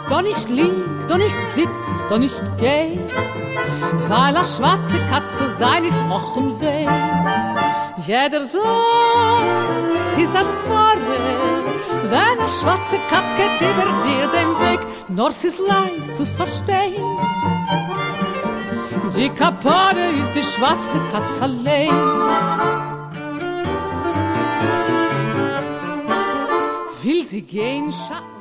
da nicht lieg, da nicht sitz, da nicht geh, weil a schwarze Katze sein ist och ein Weh. Jeder sagt, sie ist a Zorre, wenn a schwarze Katz geht über dir den Weg, nur sie ist leicht zu verstehen. Die Kapade ist die schwarze Katz allein. Will sie gehen,